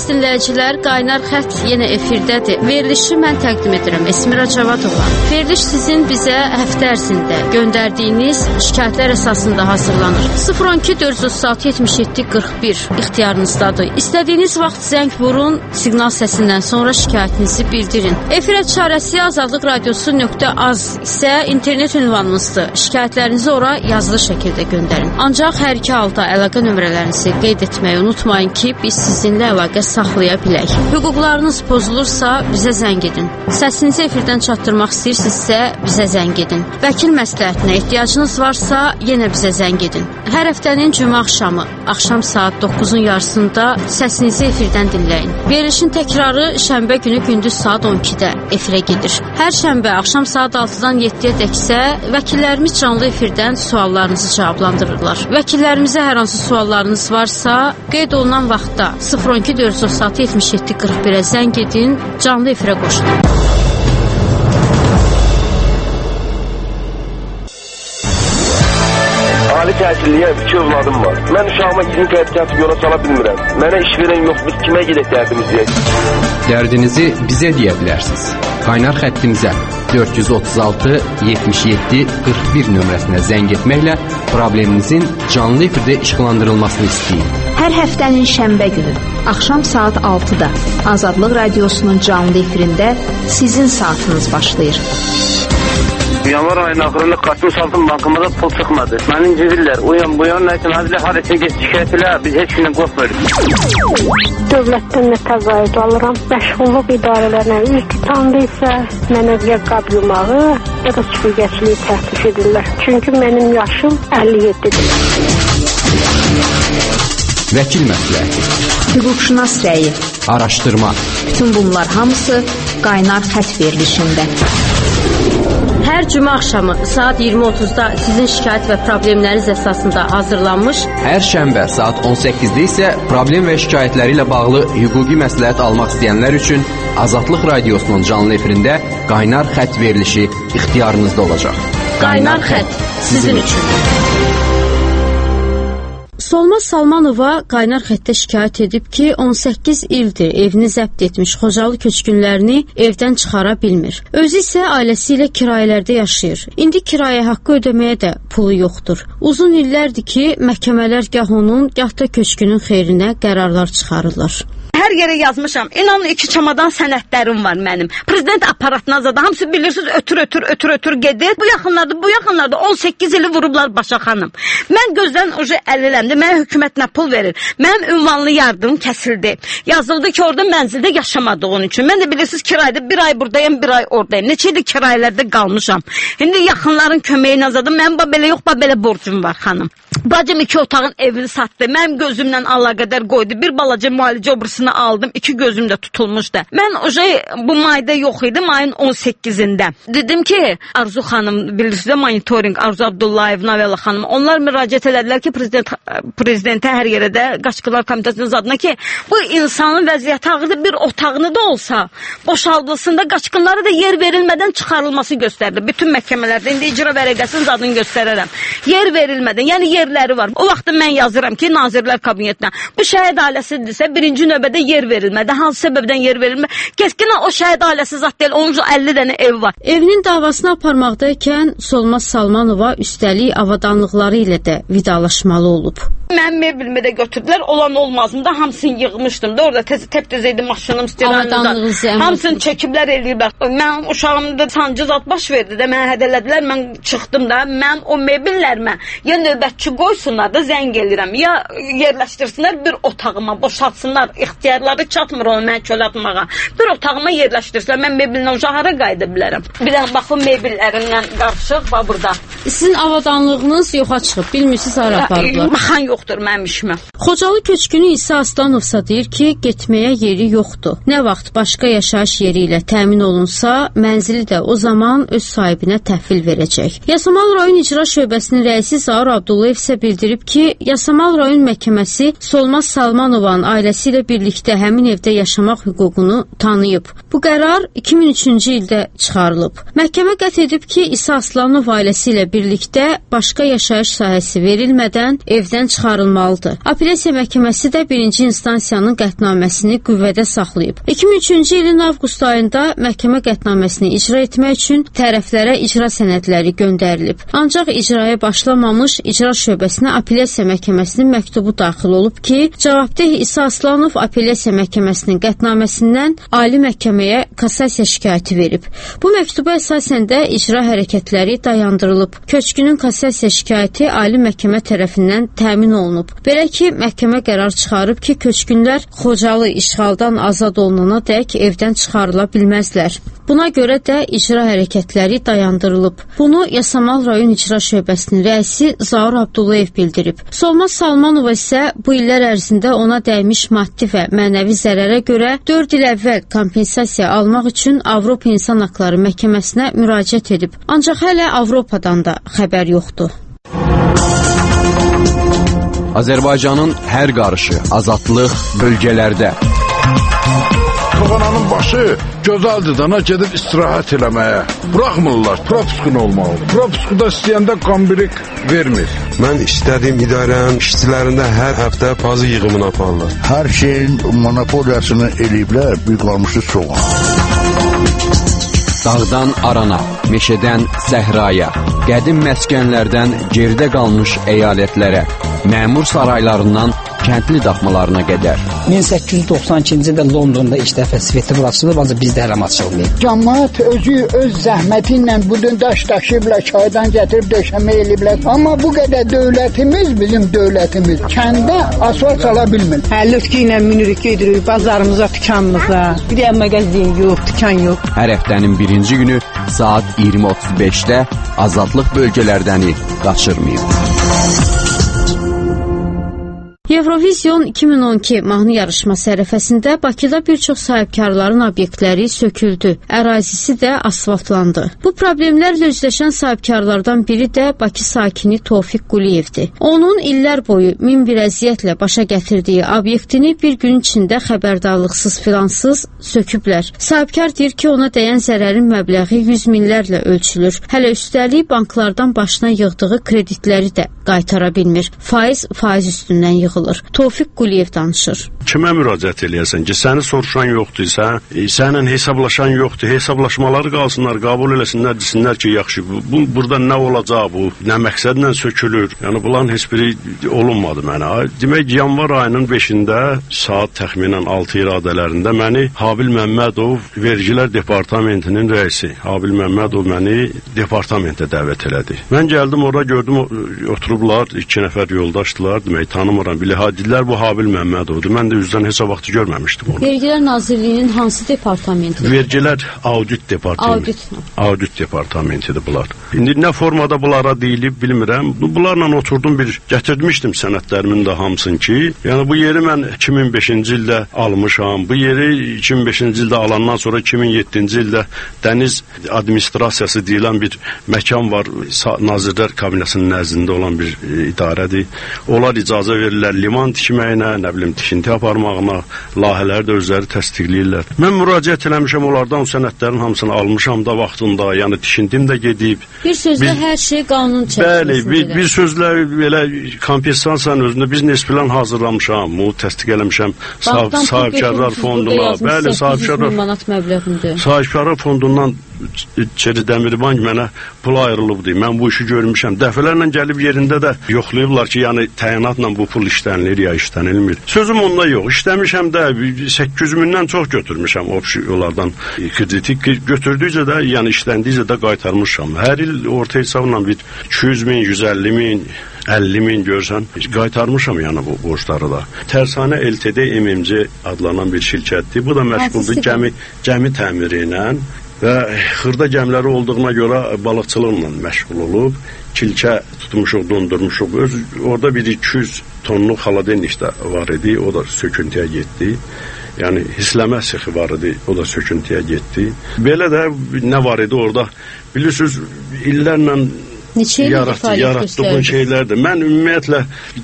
Əziz dinləyicilər, Qaynar Xətt yenə efirdədir. Verilişi mən təqdim edirəm, Esmira Cavadova. Veriliş sizin bizə həftə ərzində göndərdiyiniz şikayətlər əsasında hazırlanır. 012 436 77 41 ixtiyarınızdadır. İstədiyiniz vaxt zəng vurun, siqnal səsindən sonra şikayətinizi bildirin. Efirə çarəsi azadlıqradiosu.az isə internet ünvanımızdır. Şikayətlərinizi ora yazılı şəkildə göndərin. Ancaq hər iki halda əlaqə nömrələrinizi qeyd etməyi unutmayın ki, biz sizinlə əlaqə saxlaya bilək. Hüquqlarınız pozulursa bizə zəng edin. Səsinizi efirdən çatdırmaq istəyirsinizsə bizə zəng edin. Vəkil məsləhətinə ehtiyacınız varsa yenə bizə zəng edin. Hər həftənin cümə axşam saat 9-un yarısında səsinizi efirdən dinləyin. Verilişin təkrarı şənbə günü gündüz saat 12-də efirə gedir. Hər şənbə axşam saat 6-dan 7-ədək isə vəkillərimiz canlı efirdən suallarınızı cavablandırırlar. Vəkillərimizə hər hansı suallarınız varsa qeyd olunan vaxtda 012 436 77 41-ə zəng edin, canlı efirə qoşulun. Ali təhsilliyəm, 2 övladım var. Mən uşağıma 20 qəd kəsib yola sala bilmirəm. Mənə iş verən yox, biz kimə gedək dərdimiz deyək? Dərdinizi bizə deyə bilərsiniz. Qaynar xəttimizə 436 77 41 nömrəsinə zəng etməklə probleminizin canlı efirdə işıqlandırılmasını istəyin. Hər həftənin şənbə günü axşam saat 6-da Azadlıq Radiosunun canlı efirində sizin saatınız başlayır. Yanvar ayının axırında Qasım Saltın bankımıza pul çıxmadı. Məni incidirlər. Uyan bu yan nəsin? Hadilə harasa geç şikayət elə. Biz heç gündən qorxmuyoruz. Dövlətdən nə təqaüd alıram. Məşğulluq idarələrinə üz tutanda isə mənə ya qab yumağı, ya da süpürgəçiliyi təklif edirlər. Çünki mənim yaşım 57-dir. Vəkil məsləhəti, hüquqşünas rəyi, araşdırma. Bütün bunlar hamısı Qaynar Xətt verilişində. Hər cümə axşamı saat 20:30-da sizin şikayət və problemləriniz əsasında hazırlanmış. Hər şənbə saat 18-də isə problem və şikayətləri ilə bağlı hüquqi məsləhət almaq istəyənlər üçün Azadlıq Radiosunun canlı efirində Qaynar Xətt verilişi ixtiyarınızda olacaq. Qaynar Xətt sizin üçün. Solmaz Salmanova Qaynar Xəttə şikayət edib ki, 18 ildir evini zəbt etmiş Xocalı köçkünlərini evdən çıxara bilmir. Özü isə ailəsi ilə kirayələrdə yaşayır. İndi kirayə haqqı ödəməyə də pulu yoxdur. Uzun illərdir ki, məhkəmələr gah onun, gah da köçkünün xeyrinə qərarlar çıxarırlar. Hər yerə yazmışam. İnanın 2 çamadan sənədlərim var mənim. Prezident aparatına zadı. Hamısı bilirsiniz ötür gedir. Bu yaxınlarda 18 ili vurublar Başa xanım. Mən gözdən oje əliləmdi. Mənə hökumət nə pul verir? Mənim ünvanlı yardım kəsildi. Yazıldı ki, orada mənzildə yaşamadığım üçün. Mən də bilirsiniz kirayədə 1 ay buradayım, 1 ay oradayım. Neçə il kirayələrdə qalmışam. İndi yaxınların köməyinə zadı. Mənim belə yox, belə borcum var xanım. Bacım 2 otağın evini satdı. Mənim gözümlə əlaqədar qoydu. Bir balaca müalicə obrusunu aldım. 2 gözüm də tutulmuşdu. Mən bu mayda yox idim, ayın 18-də. Dedim ki, Arzu xanım, bilirsiniz monitoring, Arzu Abdullayev, Navella xanım, onlar müraciət elədilər ki, prezidentə hər yerə də Qaçqınlar Komitəsinin adına ki, bu insanın vəziyyəti ağırdır, bir otağını da olsa boşaldılsın da qaçqınlara da yer verilmədən çıxarılması göstərilir. Bütün məhkəmələrdə indi icra vərəqəsinin adını göstərərəm. Yer verilmədən, yəni yerləri var. O vaxtda mən yazıram ki, Nazirlər Kabinetinə. Bu şəhid ailəsindirsə, birinci növbədə yer verilmədi. Hansı səbəbdən yer verilmədi? Kəskin o şəhid ailəsi zat deyil. Onun 50 dənə ev var. Evinin davasını aparmaqdaykən Solmaz Salmanova üstəlik avadanlıqları ilə də vidalaşmalı olub. Mən mebilimi də götürdülər. Olan olmazım da hamısını yığmışdım da. Orada təpdəzəydi maşınım, avadanlığınızı hamısını çəkiblər eləyiblər. Mənim uşağımda sancı zat baş verdi də. Mənə hədələdilər. Mən çıxdım da. Mən o mebillərmə ya növbətçi qoysunlar da zəng eləyirəm. Ya yerləşdirsinlər bir otağıma, boşaltsınlar. İxtiyarları çatmır onu mən çöl atmağa. Bir otağıma yerləşdirsinlər. Mən mebilinə hara qayıda bilərəm. Bir dənə baxın mebillərindən qarışıq var burada. Sizin avadanlığınız yoxa çıxıb. Bilmirsiniz hara aparıblar. Baxan yoxdur mənim işimə. Xocalı köçkünü İsa Aslanovsa deyir ki, getməyə yeri yoxdur. Nə vaxt başqa yaşayış yeri ilə təmin olunsa, mənzili də o zaman öz sahibinə təhvil verəcək. Yasamal rayon icra şöbəsinin rəisi Zaur Abdullayev isə bildirib ki, Yasamal rayon məhkəməsi Solmaz Salmanovanın ailəsi ilə birlikdə birlikdə həmin evdə yaşamaq hüququnu tanıyıb. Bu qərar 2003-cü ildə çıxarılıb. Məhkəmə qət edib ki, İsa Aslanov ailəsi ilə birlikdə başqa yaşayış sahəsi verilmədən evdən çıxarılmalıdır. Apellyasiya məhkəməsi də birinci instansiyanın qətnaməsini qüvvədə saxlayıb. 2003-cü ilin avqust ayında məhkəmə qətnaməsini icra etmək üçün tərəflərə icra sənədləri göndərilib. Ancaq icraya başlamamış icra şöbəsinə Apellyasiya məhkəməsinin məktubu daxil olub ki, cavabdeh İsa Aslanov Apellyasiya məhkəməsinin qətnaməsindən ali məhkəməyə kassasiya şikayəti verib. Bu məktuba əsasən də icra hərəkətləri dayandırılıb. Köçkünün kassasiya şikayəti ali məhkəmə tərəfindən təmin olunub. Belə ki, məhkəmə qərar çıxarıb ki, köçkünlər Xocalı işğaldan azad olunana dək evdən çıxarıla bilməzlər. Buna görə də icra hərəkətləri dayandırılıb. Bunu Yasamal rayon icra şöbəsinin rəisi Zaur Abdullayev bildirib. Solmaz Salmanova isə bu illər ərzində ona dəymiş maddi və mənəvi zərərə görə 4 il əvvəl kompensasiya almaq üçün Avropa İnsan Haqları Məhkəməsinə müraciət edib. Ancaq hələ Avropadan da xəbər yoxdur. Azərbaycanın hər qarışı, azadlıq bölgələrdə. Toğananın başı gözəldir, dana gedib istirahət eləməyə. Buraxmırlar, propuskun olmalı. Propuskuda istəyəndə qambirik vermir. Mən istədiyim idarənin işçilərində hər həftə pazı yığımını aparırlar. Hər şeyin monopoliyasını eləyiblər, bir qalmışı çox. Dağdan arana, meşədən səhraya, qədim məskənlərdən geridə qalmış əyalətlərə, məmur saraylarından kəndli daxmalarına qədər. 1892-ci ildə Londonda ilk dəfə svetofor açılıb, ancaq bizdə hələm açılmayıb. Cəmaət özü öz zəhməti ilə budun daş daşıyıblar, çaydan gətirib döşəmə eləyiblər. Amma bu qədər dövlətimiz, bizim dövlətimiz kəndə asfalt sala bilmir. Lütki ilə minirik gedirik bazarımıza, dükanımıza. Bir də mağazin yox, dükan yox. Hər həftənin birinci günü saat 20:35-də azadlıq bölgələrdəni qaçırmayın. Eurovizyon 2012 mahnı yarışması ərəfəsində Bakıda bir çox sahibkarların obyektləri söküldü, ərazisi də asfaltlandı. Bu problemlərlə üzləşən sahibkarlardan biri də Bakı sakini Tofiq Quliyevdir. Onun illər boyu min bir əziyyətlə başa gətirdiyi obyektini bir gün içində xəbərdarlıqsız filansız söküblər. Sahibkar deyir ki, ona dəyən zərərin məbləği 100 minlərlə ölçülür. Hələ üstəlik banklardan başına yığdığı kreditləri də qaytara bilmir. Faiz üstündən yığılır. Tofiq Quliyev danışır. Kimə müraciət eləyəsən ki, səni soruşan yoxdursa, səninlə hesablaşan yoxdur, hesablaşmaları qalsınlar, qəbul eləsinlər, desinlər ki, yaxşı, burada nə olacaq bu, nə məqsədlə sökülür, yəni bunların heç biri olunmadı mənə. Demək, yanvar ayının 5-də saat təxminən 6 iradələrində məni Habil Məmmədov, Vergilər Departamentinin rəisi, Habil Məmmədov məni departamentə dəvət elədi. Mən gəldim, orada gördüm, oturublar, 2 nəfər yoldaşdılar, demək, tanımıram, biləhadilər bu Habil Məmmədovdur. Mən də üzdən heç vaxtı görməmişdim onu. Vergilər Nazirliyinin hansı departamentidir? Vergilər Audit Departamenti. Audit Departamentidir bunlar. İndi nə formada bunlara deyilib bilmirəm. Bunlarla oturdum, gətirmişdim sənədlərimin də hamısını ki, yəni bu yeri mən 2005-ci ildə almışam. Bu yeri 2005-ci ildə alandan sonra 2007-ci ildə Dəniz Administrasiyası deyilən bir məkan var. Nazirlər Kabinəsinin nəzdində olan bir idarədir. Onlar icazə verirlər liman tikməyinə, nə bilim, tikinti aparmağına, layihələri də özləri təsdiqləyirlər. Mən müraciət eləmişəm, onlardan o sənədlərin hamısını almışam da vaxtında, yəni tikintim də gedib. Bir sözlə hər şey qanun çərçivəsində. Bəli, bir sözlə belə kompensasiyanın özündə biznes plan hazırlamışam, bunu təsdiq eləmişəm sahibkarlar fonduna. Bəli, sahibkarlar fondundan İçeri Dəmirbank mənə pul ayrılıbdır. Mən bu işi görmüşəm. Dəfələrlə gəlib yerində də yoxlayıblar ki, yəni təyinatla bu pul işlənilir ya işlənilmir. Sözüm onda yox. İşləmişəm də 800 mindən çox götürmüşəm onlardan krediti. Götürdükcə də, yəni işləndikcə də qaytarmışam. Hər il orta hesabla bir 200 min, 150 min, 50 min görsən, qaytarmışam yəni bu borçları da. Tərsanə LTD MMC adlanan bir şirkətdir. Bu da məşğuldur gəmi təmiri ilə və xırda gəmiləri olduğuna görə balıqçılıqla məşğul olub. Kilkə tutmuşuq, dondurmuşuq. Orada bir 200 tonluq xaladenlik də var idi, o da söküntüyə getdi. Yəni hisləmə sexi var idi, o da söküntüyə getdi. Belə də nə var idi orada? Bilirsiniz, illərlə Neçə ildir fəaliyyət yaratdığın şeylərdir. Mən ümumiyyətlə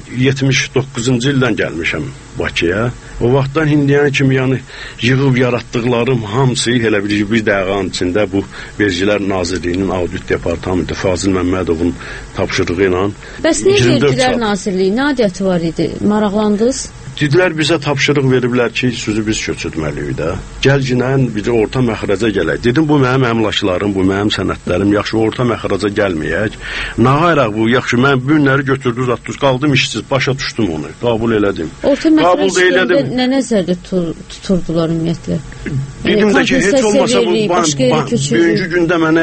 79-cu ildən gəlmişəm Bakıya. O vaxtdan indiyən kimi yəni yığıb yaratdıqlarım hamısı elə bir dəqiqənin içində bu Vergilər Nazirliyinin Audit Departamenti Fazil Məmmədovun tapşırığı ilə. Bəs niyə Vergilər Nazirliyi nə adiyyəti var idi? Maraqlandınız? Dedilər bizə tapşırıq veriblər ki, sözü biz köçürtməliyik də. Gəlginən bir orta məxrəcə gələk. Dedim bu mənim əmlaklarım, bu mənim sənədlərim, yaxşı orta məxrəcə gəlməyək. Nağayraq bu, yaxşı mən bu günləri götürdünüz, atdınız, qaldım işsiz, başa düşdüm onu, qəbul elədim. Orta məxrəcədə nə nəzərdə tuturdular ümumiyyətlə? Dedim də ki, heç olmasa bugünkü gündə mənə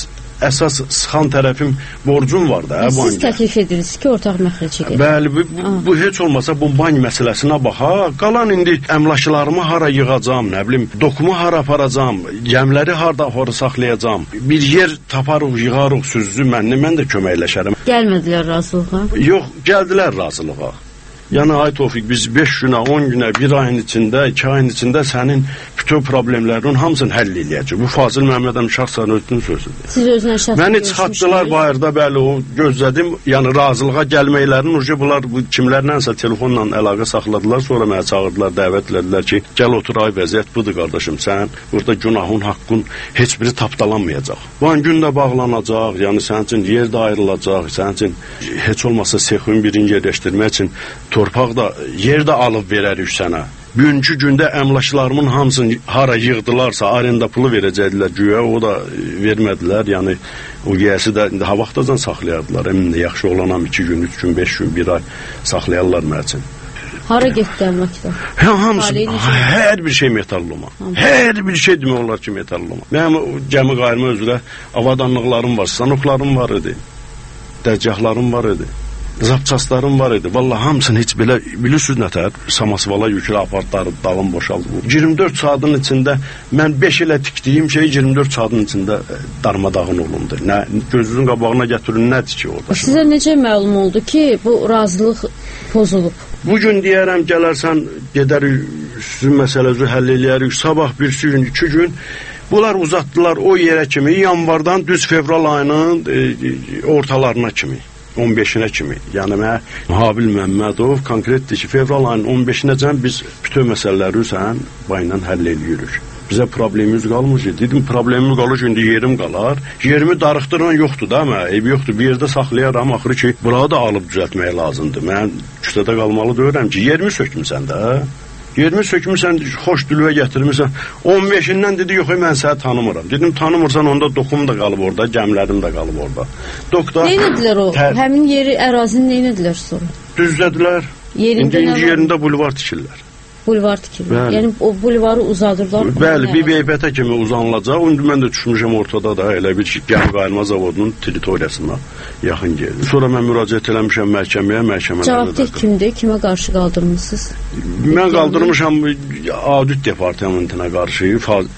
əsas sıxan tərəfim borcum var da. Siz təklif edirsiniz ki, ortaq məxrəcə gedin. Bəli, bu heç olmasa bu bank məsələsinə baxa. Qalan indi əmlaklarımı hara yığacam, nə bilim, dokumu hara aparacam, gəmləri harda saxlayacam. Bir yer taparıq, yığarıq sözü mən də köməkləşərəm. Gəlmədilər razılığa? Yox, gəldilər razılığa. Yəni ay Tofiq, biz 5 günə, 10 günə, 1 ayın içində, 2 ayın içində sənin bütün problemlərinin hamısını həll eləyəcək. Bu Fazil Məmmədov şəxsən özünün sözüdür. Siz özünə şəxsən məni çıxartdılar bayırda, bəli, o gözlədim. Yəni razılığa gəlməklərini urca bunlar kimlərlənsə telefonla əlaqə saxladılar, sonra mənə çağırdılar, dəvət etdilər ki, gəl otur ay vəziyyət budur qardaşım, sən burada günahın, haqqın heç biri tapdalanmayacaq. Bankın da bağlanacaq, yəni sənin üçün yer də ayrılacaq, sənin üçün heç olmasa sexin birini yerləşdirmək üçün torpaq da, yer də alıb verərik sənə. Bugünkü gündə əmlaklarımın hamısını hara yığdılarsa, arenda pulu verəcəkdilər güya, o da vermədilər. Yəni, o giyəsi də indi ha vaxtacan saxlayardılar. Əminlə, yaxşı olanam 2 gün, 3 gün, 5 gün, 1 ay saxlayarlar mən üçün. Hara getdi əmlaklar? Hamısı, hər bir şey metalloma. Hər bir şey demək olar ki, metalloma. Mənim gəmi qayırma özürə avadanlıqlarım var, stanoklarım var idi, dərgahlarım var idi. Zapçaslarım var idi. Vallahi hamısını heç belə bilirsiniz nətər Samasvala yüklü apartları dalın boşaldı. 24 saatın içində mən 5 ilə tikdiyim şey 24 saatın içində darmadağın olundu. Nə gözünüzün qabağına gətirin, nədir ki orada? Sizə necə məlum oldu ki, bu razılıq pozulub? Bugün deyərəm gələrsən, gedərik, sizin məsələnizi həll eləyərik. Sabah bir gün, 2 gün bunlar uzatdılar o yerə kimi, yanvardan düz fevral ayının ortalarına kimi. 15-inə kimi. Yəni mən Habil Məmmədov konkretdir ki, fevral ayının 15-inəcən biz bütün məsələləri sən bayla həll edirik. Bizə problemimiz qalmır ki, dedim problemim qalır ki, indi yerim qalar. Yerimi darıxdıran yoxdur da, ev yoxdur, bir yerdə saxlayaram, axırı ki, burada da alıb düzəltmək lazımdır. Mən küçədə qalmalı deyirəm ki, yerimi sökmüsən də. Yerimi sökmüsən, xoş dülvə gətirmirsən. 15-indən dedi, yox, mən səni tanımıram. Dedim, tanımırsan, onda dokum da qalıb orada, gəmlərim də qalıb orada. Neynədilər o? Həmin yeri, ərazini neynədilər sonra? Düzlədilər. İndi yerində bulvar tikirlər. Bulvar tikirlər. Yəni o bulvarı uzadırlar. Bəli, bir beybətə kimi uzanılacaq. İndi mən də düşmüşəm ortada da elə bir ki, gəmi qayırma zavodunun teritoriyasına yaxın gəldi. Sonra mən müraciət eləmişəm məhkəməyə, məhkəmələrdə. Cavabdeh kimdir? Kimə qarşı qaldırmısınız? Mən qaldırmışam Audit Departamentinə qarşı,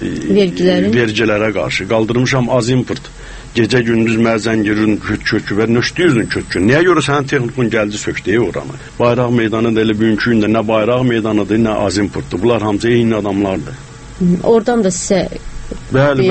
vergilərə qarşı. Qaldırmışam Azimport. Gecə gündüz məzən girin kökü və nöşdüyüzün kökü. Niyə görə sənin texnikun gəldi sökdüyü oranı? Bayraq meydanı da elə bugünkü gündə nə bayraq meydanıdır, nə Azimpurtdur. Bunlar hamısı eyni adamlardır. Oradan da sizə bəli,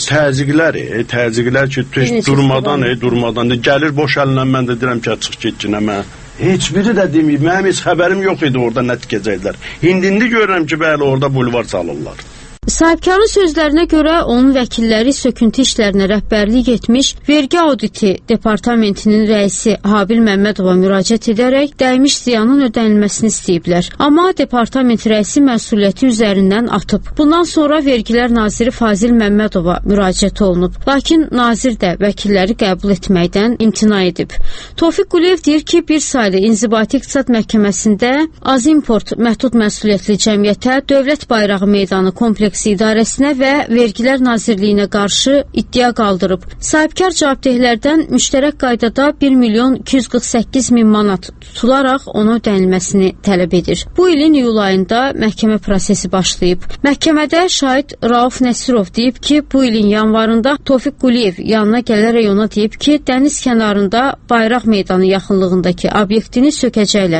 təzyiqlər ki, durmadan gəlir boş əlinlə mən də deyirəm ki, çıx get ki, nə mən. Heç biri də deməyib, mənim heç xəbərim yox idi orada nə tikəcəklər. İndi görürəm ki, bəli, orada bulvar salırlar. Sahibkarın sözlərinə görə onun vəkilləri söküntü işlərinə rəhbərlik etmiş Vergi Auditi Departamentinin rəisi Habil Məmmədova müraciət edərək dəymiş ziyanın ödənilməsini istəyiblər. Amma departament rəisi məsuliyyəti üzərindən atıb. Bundan sonra Vergilər Naziri Fazil Məmmədova müraciət olunub. Lakin nazir də vəkilləri qəbul etməkdən imtina edib. Tofiq Quliyev deyir ki, bir saylı İnzibati İqtisad Məhkəməsində Azimport məhdud məsuliyyətli cəmiyyətə Dövlət Bayrağı Meydanı kompleks İdarəsinə və Vergilər Nazirliyinə qarşı iddia qaldırıb. Sahibkar cavabdehlərdən müştərək qaydada 1.248.000 manat tutularaq ona ödənilməsini tələb edir. Bu ilin iyul ayında məhkəmə prosesi başlayıb. Məhkəmədə şahid Rauf Nəsirov deyib ki, bu ilin yanvarında Tofiq Quliyev yanına gələrək ona deyib ki, dəniz kənarında Bayraq Meydanı yaxınlığındakı obyektini sökəcəklər.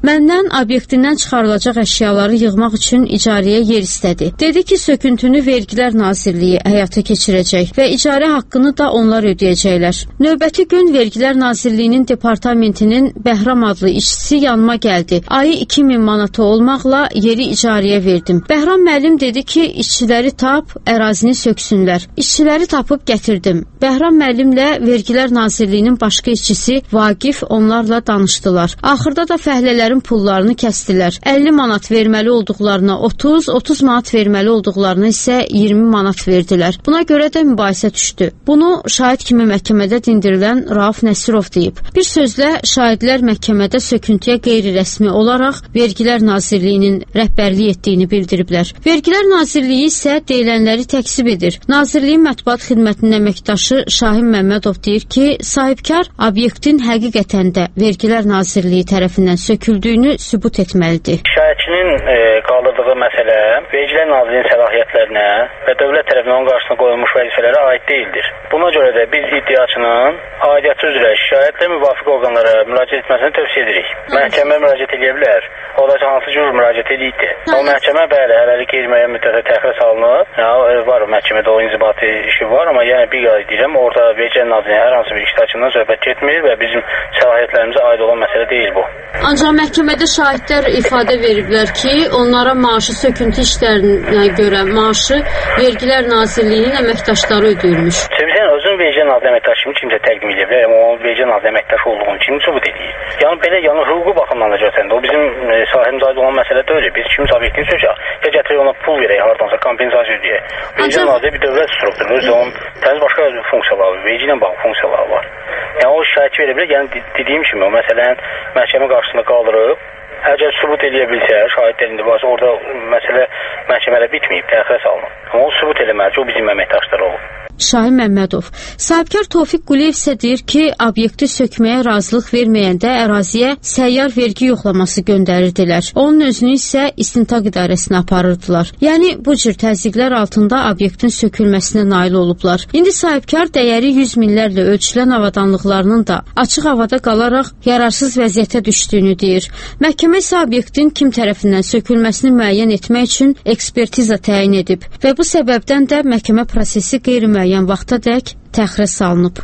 Məndən obyektindən çıxarılacaq əşyaları yığmaq üçün icarəyə yer istədi. Dedi ki, söküntünü Vergilər Nazirliyi həyata keçirəcək və icarə haqqını da onlar ödəyəcəklər. Növbəti gün Vergilər Nazirliyinin departamentinin Bəhram adlı işçisi yanıma gəldi. Ayı 2000 manatı olmaqla yeri icarəyə verdim. Bəhram müəllim dedi ki, işçiləri tap, ərazini söksünlər. İşçiləri tapıb gətirdim. Bəhram müəllimlə Vergilər Nazirliyinin başqa işçisi Vaqif onlarla danışdılar. Axırda da fəhlələrin pullarını kəsdilər. 50 manat verməli olduqlarına 30 manat verməli olduqlarına isə 20 manat verdilər. Buna görə də mübahisə düşdü. Bunu şahid kimi məhkəmədə dindirilən Rauf Nəsirov deyib. Bir sözlə şahidlər məhkəmədə söküntüyə qeyri-rəsmi olaraq Vergilər Nazirliyinin rəhbərlik etdiyini bildiriblər. Vergilər Nazirliyi isə deyilənləri təksib edir. Nazirliyin mətbuat xidmətinin əməkdaşı Şahin Məmmədov deyir ki, sahibkar obyektin həqiqətən də Vergilər Nazirliyi tərəfindən söküldüyünü sübut etməlidir. Şikayətçinin qaldırdığı məsələ Vergilər Nazirliyinin səlahiyyətlərinə və dövlət tərəfindən onun qarşısına qoyulmuş vəzifələrə aid deyildir. Buna görə də biz iddiaçının aidiyyatı üzrə şikayətlə müvafiq orqanlara müraciət etməsini tövsiyə edirik. Məhkəmə müraciət edə bilər. O da hansı cür müraciət edildi. O məhkəmə bəli, hələlik qeyri-müəyyən müddətə təxirə salınıb. Var məhkəmədə o inzibati işi var, amma yəni bir qeyd edirəm, orada Vergilər Nazirliyinin hər hansı bir iştirakçından söhbət getmir və bizim səlahiyyətlərimizə aid olan məsələ deyil bu. Ancaq məhkəmədə şahidlər ifadə veriblər ki, onlara maaşı söküntü işlərinə görə maaşı Vergilər Nazirliyinin əməkdaşları ödəyilmiş. Sən özün Vergilər Nazirliyi əməkdaşı kimi kimsə təqdim edə bilər, amma o Vergilər Nazirliyi əməkdaşı olduğunu kim sübut edir? Yəni belə hüquqi baxımdan da görsən də o bizim sahibimizə aid olan məsələ deyil. Biz kim obyektini sökək, ya gətirək ona pul verək, hardansa kompensasiya ödəyək. Vergilər Nazirliyi bir dövlət strukturudur, özü onun təmiz başqa funksiyaları, vergi ilə bağlı funksiyaları var. Yəni o şikayətçi verə bilər, yəni dediyim kimi o məsələni məhkəmə qarşısında qaldırıb, əgər sübut edə bilsə, şahidlərində varsa, orada məsələ məhkəmələ bitməyib, təxirə salınıb. Amma o sübut eləməli ki, o bizim əməkdaşlar olur. Şahin Məmmədov. Sahibkar Tofiq Quliyev isə deyir ki, obyekti sökməyə razılıq verməyəndə əraziyə səyyar vergi yoxlaması göndərirdilər. Onun özünü isə istintaq idarəsinə aparırdılar. Yəni, bu cür təzyiqlər altında obyektin sökülməsinə nail olublar. İndi sahibkar dəyəri 100 minlərlə ölçülən avadanlıqlarının da açıq havada qalaraq yararsız vəziyyətə düşdüyünü deyir. Məhkəmə isə obyektin kim tərəfindən sökülməsini müəyyən etmək üçün ekspertiza təyin edib və bu səbəbdən də məhkəmə prosesi qeyri-müəyyən vaxtadək təxirə salınıb.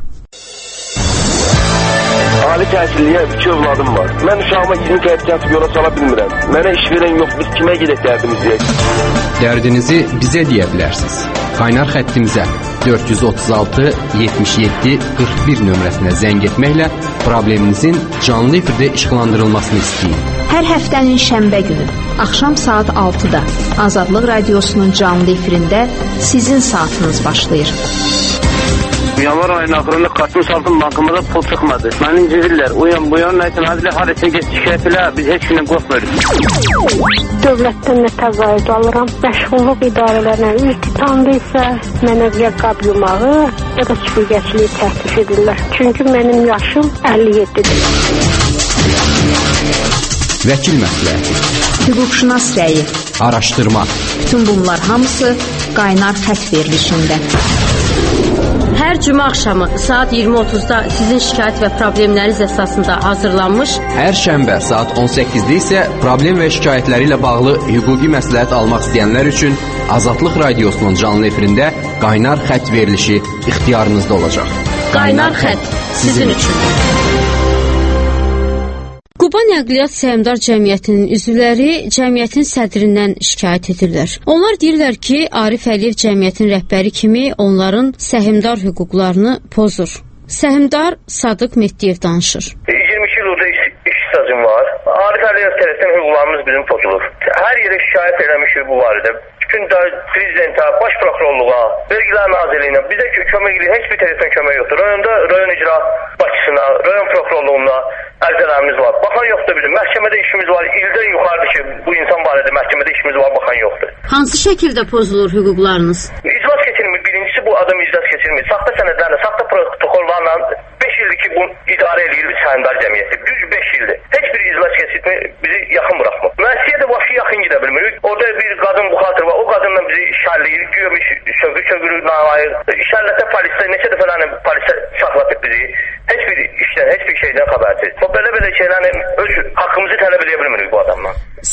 Ali təhsilliyə 2 övladım var. Mən uşağıma 20 qəyd kəsib yola sala bilmirəm. Mənə iş verən yox, biz kimə gedək dərdimizi? Dərdinizi bizə deyə bilərsiniz. Qaynar xəttimizə 436 77 41 nömrəsinə zəng etməklə probleminizin canlı efirdə işıqlandırılmasını istəyin. Hər həftənin şənbə günü axşam saat 6-da Azadlıq Radiosunun canlı efirində sizin saatınız başlayır. Yanvar ayının axırında kartın saldım bankımıza pul çıxmadı. Məni incidirlər. Bu yan nəysə nazirli harasını geç şikayət elə, biz heç gündən qorxmuyoruz. Dövlətdən nə təqaüd alıram. Məşğulluq idarələrinə üz tutandı isə mənə ya qab yumağı ya da süpürgəçiliyi təklif edirlər. Çünki mənim yaşım 57-dir. Vəkil məsləhəti, hüquqşünas rəyi, araşdırma. Bütün bunlar hamısı qaynar xətt verilişində. Hər cümə axşamı saat 20:30-da sizin şikayət və problemləriniz əsasında hazırlanmış. Hər şənbə saat 18-də isə problem və şikayətləri ilə bağlı hüquqi məsləhət almaq istəyənlər üçün Azadlıq Radiosunun canlı efirində qaynar xətt verilişi ixtiyarınızda olacaq. Qaynar xətt sizin üçün. Quba Nəqliyyat Səhmdar Cəmiyyətinin üzvləri cəmiyyətin sədrindən şikayət edirlər. Onlar deyirlər ki, Arif Əliyev cəmiyyətin rəhbəri kimi onların səhmdar hüquqlarını pozur. Səhmdar Sadıq Mehdiyev danışır. 22 ildə iş stajım var. Arif Əliyev tərəfindən hüquqlarımız bizim pozulur. Hər yerə şikayət eləmişik bu barədə. Bütün prezidentə, baş prokurorluğa, Vergilər Nazirliyinə bizə kömək edir. Heç bir tərəfdən kömək yoxdur. Rayonda rayon icra başçısına, rayon prokurorluğuna ərizələrimiz var. Baxan yoxdur bizim. Məhkəmədə işimiz var. İldən yuxarıdır ki, bu insan barədə məhkəmədə işimiz var, baxan yoxdur. Hansı şəkildə pozulur hüquqlarınız? İclas keçirmir. Birincisi bu adam iclas keçirmir. Saxta sənədlərlə, saxta protokollarla 5 ildir ki, bunu idarə edir səhmdar cəmiyyəti. Düz 5 ildir. Heç bir iclas keçirmir, bizi yaxın buraxmır. Müəssisəyə də başı yaxın gedə bilmir. Orada bir qadın buxatır var. O qadınla bizi şərləyir. Güya bir sögür nalayıq. Şərlətə polisdə neçə dəfələrlə polisə saxlatıb bizi. Heç bir işdən, heç bir şeydən xəbərsiz. O belə şeylərin öz haqqımızı tələb edə bilmirik.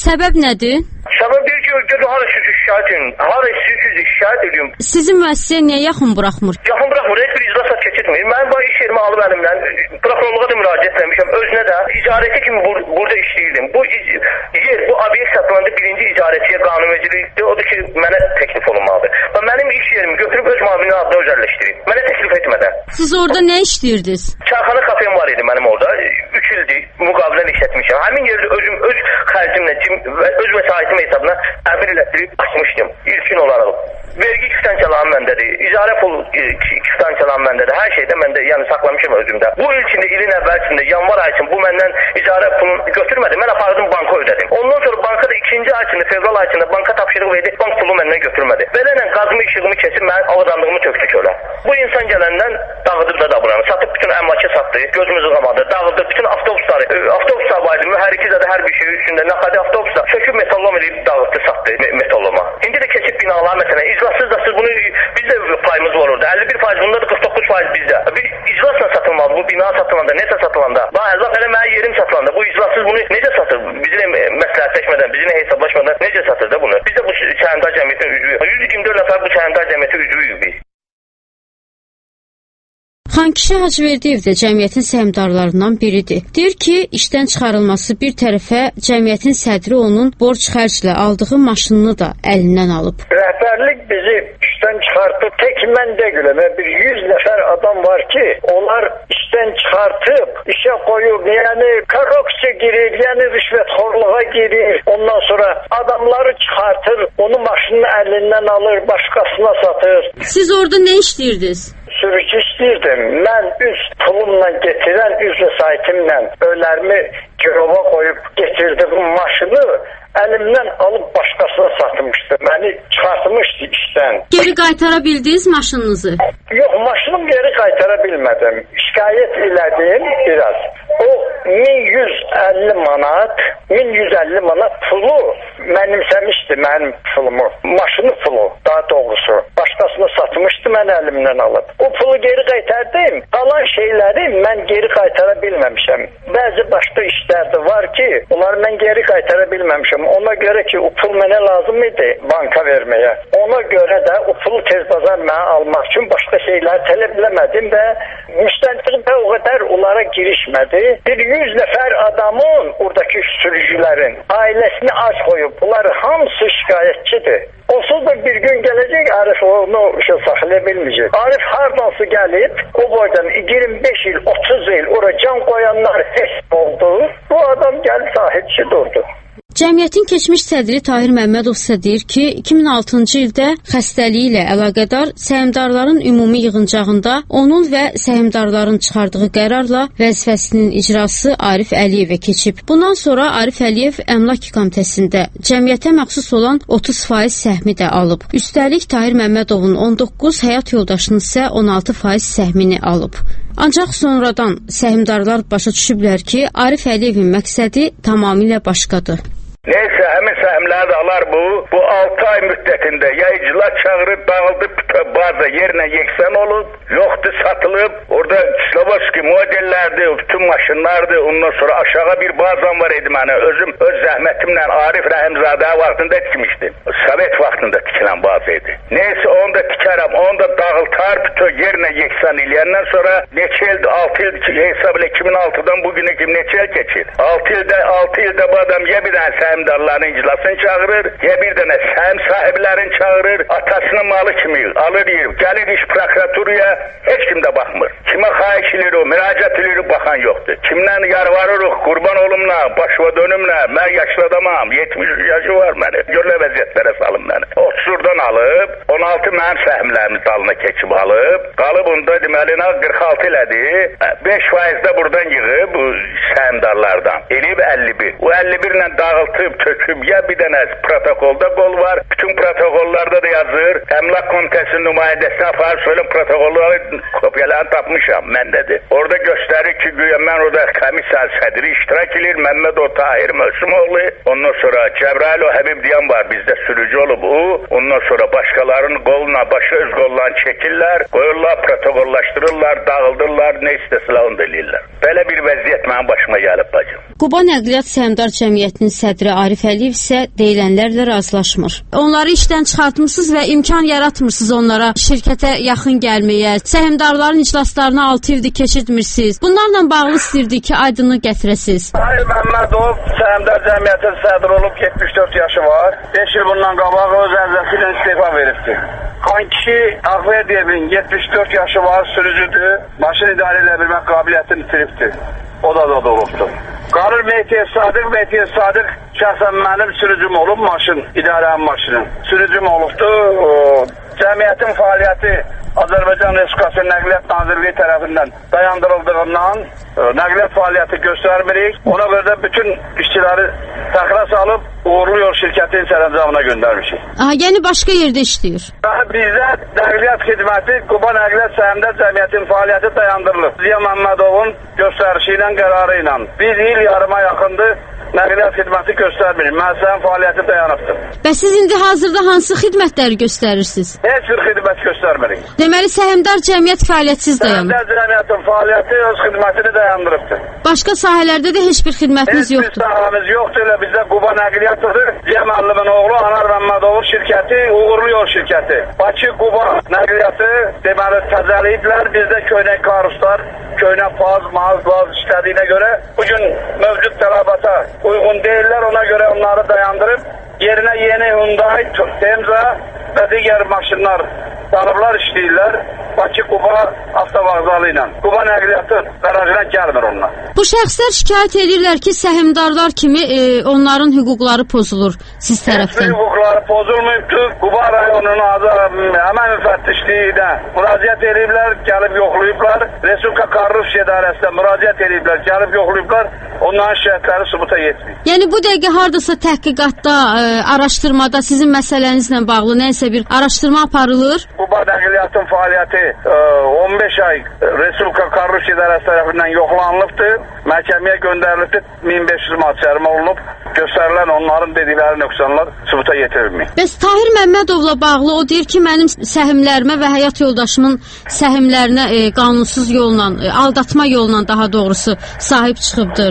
Səbəb nədir? Səbəb deyir ki, hara istəyirsiniz şikayət edin. Hara istəyirsiniz şikayət ediyorum. Sizin müəssisəyə niyə yaxın buraxmır? Yaxın buraxmır, heç bir iclasat keçirmir. Mən bu iş yerimi alıb əlimdən, prokurorluğa da müraciət etmişəm. Özünə də icarəti kimi burada işləyirdim. Bu yer, bu obyekt satılandı birinci icarətiyə qanunvericilikdir. Odur ki, mənə təklif olunmalıdır. Və mənim iş yerimi götürüb öz müavinin adına özəlləşdirib. Mənə təklif etmədən. Siz orada nə işləyirdiniz? Çayxana kafem var idi mənim orada. 3 ildir müqavilən işlətmişəm. Həmin yerdə özüm öz xərcimlə, öz vəsaitim hesabına əmir elətdirib açmışdım. İlkin olaraq. Vergi kütənçalarım məndədir. İcarə pul kütənçalarım məndədir. Hər şeydə məndə, yəni saxlamışam özümdə. Bu ilkində, ilin əvvəlcində, yanvar ayı üçün bu məndən icarə pulunu götürmədi. Mən apardım banka ödədim. Ondan sonra bankada ikinci ay içində, fevral ayı içində banka tapşırıq verdi. Bank pulu məndən götürmədi. Belələ qazımı işığımı kesib mən avadanlığımı tökdü kölə. Bu insan gələndən dağıdıb da buranı. Satıb bütün əmlakı satdı. Gözümüzü qamadı. Dağıdıb bütün avtobusları. Avtobuslar var idi. Mühərriki də hər bir şey üstündə. Nəqadi avtobuslar. Söküb metallom edib dağıtdı, satdı metalloma. İndi də keçib binalar məsələn. İcrassız da siz bunu bizdə payımız var orada. 51% bunda da 49% bizdə. Bir iclasla satılmalı. Bu bina satılanda, nəsə satılanda. Bax, əzaf elə mənə yerim satılanda. Bu iclassız bunu necə satır? Bizlə məsləhətləşmədən, bizlə hesablaşmadan necə satır da bunu? Biz də bu səhmdar cəmiyyətin üzvüyük. 124 nəfər bu səhmdar cəmiyyətin üzvüyük biz. Xankişi Hacıverdiyev də cəmiyyətin səhmdarlarından biridir. Deyir ki, işdən çıxarılması bir tərəfə cəmiyyətin sədri onun borc xərclə aldığı maşınını da əlindən alıb. Rəhbərlik bizi işdən çıxartıb, tək mən deyiləm, bir 100 nəfər adam var ki, onlar işdən çıxartıb, işə qoyub, yəni korrupsiya girir, yəni rüşvətxorluğa girir. Ondan sonra adamları çıxartır, onu maşının əlindən alır, başqasına satır. Siz orada nə işləyirdiniz? Sürücü istəyirdim. Mən üz pulumla getirən, üz vəsaitimlə öylərimi girova qoyub getirdim maşını əlimdən alıb başqasına satmışdı. Məni çıxartmışdı işdən. Geri qaytara bildiniz maşınınızı? Yox, maşınımı geri qaytara bilmədim. Şikayət elədim biraz. O 1150 manat pulu mənimsəmişdi mənim pulumu. Maşını pulu daha doğrusu. Başqasına satmışdı, mən əlimdən alıb. O pulu geri qaytardım. Qalan şeyləri mən geri qaytara bilməmişəm. Bəzi başqa işlər də var ki, onları mən geri qaytara bilməmişəm. Ona görə ki, o pul mənə lazım idi banka verməyə. Ona görə də o pulu tez bazar mənə almaq üçün başqa şeyləri tələb eləmədim və müstəntiq də o qədər onlara girişmədi. Bir 100 nəfər adamın, oradakı sürücülərin ailəsini aç qoyub. Bunlar hamısı şikayətçidir. Onsuz da bir gün gələcək, Arif onu saxlaya bilməyəcək. Arif hardansı gəlib, o boydan 25 il, 30 il ora can qoyanlar heç oldu. Bu adam gəlib sahibçi durdu. Cəmiyyətin keçmiş sədri Tahir Məmmədov isə deyir ki, 2006-cı ildə xəstəliyi ilə əlaqədar səhmdarların ümumi yığıncağında onun və səhmdarların çıxardığı qərarla vəzifəsinin icrası Arif Əliyevə keçib. Bundan sonra Arif Əliyev Əmlak Komitəsində cəmiyyətə məxsus olan 30% səhmi də alıb. Üstəlik Tahir Məmmədovun 19, həyat yoldaşının isə 16% səhmini alıb. Ancaq sonradan səhmdarlar başa düşüblər ki, Arif Əliyevin məqsədi tamamilə başqadır. Neyse həmin səhmləri də alar bu 6 ay müddətində ya icra çağırıb dağıldı baza yerlə yeksən olub, yoxdur satılıb. Orada Slovaski modellərdir, bütün maşınlardır. Ondan sonra aşağı bir bazam var idi mənə. Özüm öz zəhmətimlə Arif Rəhimzadə vaxtında tikmişdim. Sovet vaxtında tikilən baza idi. Neyse onu da tikərəm, onu da dağıltar, bütün yerlə yeksən eləyəndən sonra neçə ildir, 6 il hesab ilə 2006-dan bugünə kimi neçə il keçir. 6 ildə bu adam ya bir dənə səhmdarların iclasını çağırır, ya bir dənə səhm sahiblərini çağırır, atasının malı kimi alır yer, gəlir iş prokuraturaya, heç kim də baxmır. Kimə xahiş edir o, müraciət edir, baxan yoxdur. Kimdən yarvarırıq, qurban olumla, başva dönümlə, mən yaşlı adamam, 70 yaşı var məni, görlə vəziyyətlərə salın məni. 30-dan alıb, 16 mənim səhmlərimiz dalına keçib alıb, qalıb onda deməli 46 elədi, 5% də buradan yığıb bu səhmdarlardan, eləyib 51. O 51 ilə dağıltıb, töküb, ya bir dənə protokolda qol var, bütün protokollarda da yazır, Əmlak Komitəsinin nümayəndəsini aparıb söyləm protokolları kopyalarını tapmışam, məndədir. Orada göstərir. Üstəlik ki, güya mən orada komissiya sədri iştirak edir, Məmməd Tahir Möhsümoğlu, ondan sonra Cəbrayıl Həbib deyən var, bizdə sürücü olub o, ondan sonra başqalarının qoluna, başqa öz qollarını çəkirlər, qoyurlar, protokollaşdırırlar, dağıldırlar, nə istəsələr onu da eləyirlər. Belə bir vəziyyət mənim başıma gəlib bacım. Quba Nəqliyyat Səhmdar Cəmiyyətinin sədri Arif Əliyev isə deyilənlərlə razılaşmır. Onları işdən çıxartmısınız və imkan yaratmırsınız onlara şirkətə yaxın gəlməyə, səhmdarların iclaslarına 6 ildir keçirtmirsiniz. Bunlarla bağlı istəyirdik ki, aydınlıq gətirəsiniz. Tahir Məmmədov Səhmdar Cəmiyyətinin sədri olub, 74 yaşı var. 5 il bundan qabaq öz ərzəsilə istifa veribdi. Xankişi Ağverdiyevin 74 yaşı var, sürücüdür. Maşın idarə ilə bilmək qabiliyyətini itiribdir. O da olubdur. Qalır Mehdiyev Sadiq şəxsən mənim sürücüm olub maşın, idarənin maşını. Sürücüm olubdur. Cəmiyyətin fəaliyyəti Azərbaycan Respublikası Nəqliyyat Nazirliyi tərəfindən dayandırıldığından nəqliyyat fəaliyyəti göstərmirik. Ona görə də bütün işçiləri təxirə salıb uğurlu yol şirkətin sərəncamına göndərmişik. Yəni başqa yerdə işləyir. Bizdə nəqliyyat xidməti Quba Nəqliyyat Səhmdar Cəmiyyətinin fəaliyyəti dayandırılıb. Ziya Məmmədovun göstərişi ilə, qərarı ilə. Bir il yarıma yaxındır nəqliyyat xidməti göstərmirik. Müəssisənin fəaliyyəti dayanıbdır. Bəs siz indi hazırda hansı xidmətləri göstərirsiniz? Heç bir xidmət göstərmirik. Deməli, Səhmdar Cəmiyyət fəaliyyətsiz dayanır. Səhmdar Cəmiyyətin fəaliyyəti öz xidmətini dayandırıbdır. Başqa sahələrdə də heç bir xidmətiniz yoxdur. Heç bir sahəmiz yoxdur. Elə bizdə Quba Nəqliyyatıdır. Ziya müəllimin oğlu Anar Məmmədovun şirkəti, uğurlu yol şirkəti. Bakı Quba Nəqliyyatı deməli təzəliyiblər. Bizdə köynək karuslar, köynək paz işlədiyinə görə bugün mövcud tələbata uyğun deyirlər. Ona görə onları dayandırıb yerinə yeni Hyundai, Temza və digər maşınlar tanıblar işləyirlər. Bakı Quba avtovağzalı ilə. Quba Nəqliyyatı qarajına gəlmir onlar. Bu şəxslər şikayət edirlər ki, səhmdarlar kimi onların hüquqları pozulur siz tərəfdən. Heç hüquqları pozulmayıbdır. Quba rayonunun həmən müfəttişliyinə müraciət ediblər, gəlib yoxlayıblar. Respublika Korrupsiya İdarəsinə müraciət ediblər, gəlib yoxlayıblar. Onların şikayətləri sübuta yetmir. Yəni bu dəqiqə hardasa təhqiqatda, araşdırmada sizin məsələnizlə bağlı nəsə bir araşdırma aparılır? Quba Nəqliyyatın fəaliyyəti 15 ay Respublika Korrupsiya İdarəsi tərəfindən yoxlanılıbdır. Məhkəməyə göndərilibdir. 1500 manat cərimə olunub. Göstərilən onların dedikləri nöqsanlar sübuta yetirilmir. Bəs Tahir Məmmədovla bağlı o deyir ki, mənim səhmlərimə və həyat yoldaşımın səhmlərinə qanunsuz yolla, aldatma yolla daha doğrusu sahib çıxıbdır.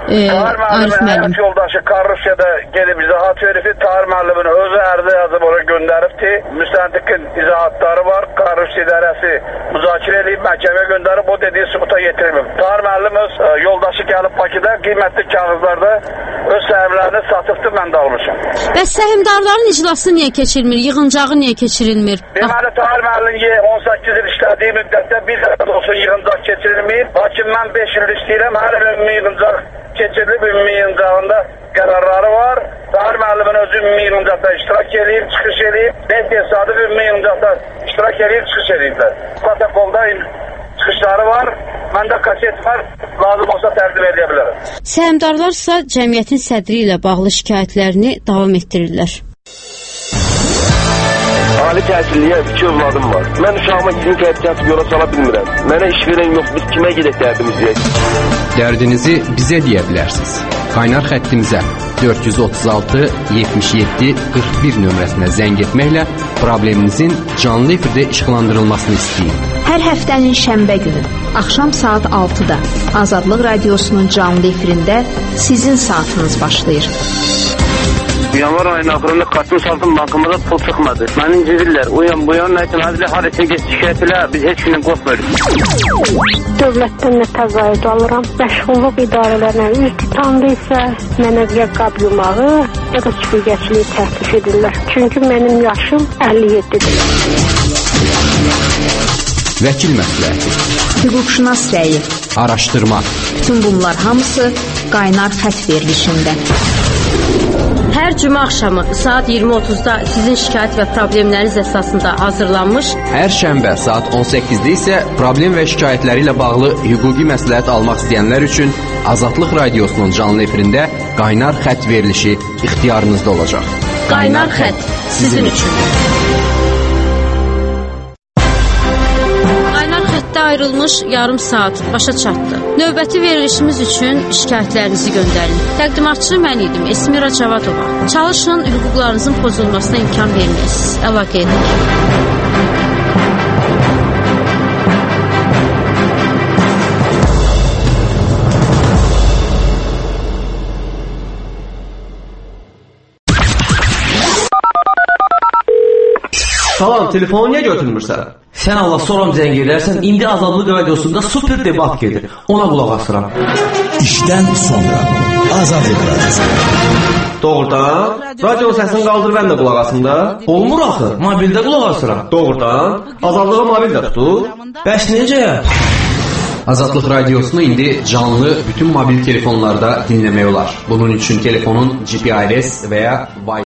Arif müəllim həyat yoldaşı korrupsiyada gelib izahat verib. Tahir müəllimin özü ərizə yazıb ona göndəribdir. Müstəntiqin izahatları var. Korrupsiya İdarəsi müzakirə edib məhkəməyə göndərib. O dediyi sübuta yetirilmir. Tahir müəllim öz yoldaşı gəlib Bakıda qiymətli kağızlarda öz səhmlərini satıbdır, mən də almışam. Bəs səhmdarların iclası niyə keçirilmir? Yığıncağı niyə keçirilmir? Deməli, Tahir müəllim 18 il işlədiyi müddətdə bir dəfə olsun yığıncaq keçirilmir. Lakin mən 5 il işləyirəm, hər il ümumi yığıncaq keçirilib, ümumi yığıncağında qərarları var. Tahir müəllimin özü ümumi yığıncaqda iştirak edib, çıxış edib. Mehdiyev Sadiq ümumi yığıncaqda iştirak edib, çıxış ediblər. Protokolda çıxışları var. Məndə kaset var, lazım olsa təqdim edə bilərəm. Səhmdarlarsa cəmiyyətin sədri ilə bağlı şikayətlərini davam etdirirlər. Ali təhsilliyə 2 övladım var. Mən uşağıma 20 kəyət kəsib yola sala bilmirəm. Mənə iş verən yox, biz kimə gedək dərdimizi? Dərdinizi bizə deyə bilərsiniz. Qaynar xəttimizə 436 77 41 nömrəsinə zəng etməklə probleminizin canlı efirdə işıqlandırılmasını istəyin. Hər həftənin şənbə günü axşam saat 6-da Azadlıq Radiosunun canlı efirində sizin saatınız başlayır. Yanvar ayının axırında kartımı saldım, bankamada pul çıxmadı. Məni incidirlər. Bu yan nəyəsə həzlə harasa geç şikayət elə, biz heç gündən qorxmuyoruz. Dövlətdən nə təzayüd alıram. Məşğulluq idarələrinə üz tutandı isə mənə ya qab yumağı, ya da süpürgəçiliyi təklif edirlər. Çünki mənim yaşım 57-dir. Vəkil məsləhəti, hüquqşünas rəyi, araşdırma. Bütün bunlar hamısı qaynar xətt verilişində. Hər cümə axşamı saat 20:30-da sizin şikayət və problemləriniz əsasında hazırlanmış. Hər şənbə saat 18-də isə problem və şikayətləri ilə bağlı hüquqi məsləhət almaq istəyənlər üçün Azadlıq Radiosunun canlı efirində qaynar xətt verilişi ixtiyarınızda olacaq. Qaynar xətt sizin üçün. ayrılmış yarım saat başa çatdı. Növbəti verilişimiz üçün şikayətlərinizi göndərin. Təqdimatçı mən idim, Esmira Cavadova. Çalışın, hüquqlarınızın pozulmasına imkan verməyəsiniz. Əlaqə edin. Salam, telefonu niyə götürmürsən? Sən Allah soram zəng edərsən, indi Azadlıq radiosunda super debat gedir. Ona qulaq asıram. İşdən sonra Azadlıq radiosu. Doğrudan? Radionun səsini qaldır, mən də qulaq asım da. Olmur axı, mobildə qulaq asıram. Doğrudan? Azadlığa mobil də tutur. Bəs necə? Azadlıq radiosunu indi canlı bütün mobil telefonlarda dinləmək olar. Bunun üçün telefonun GPRS və ya Wi-Fi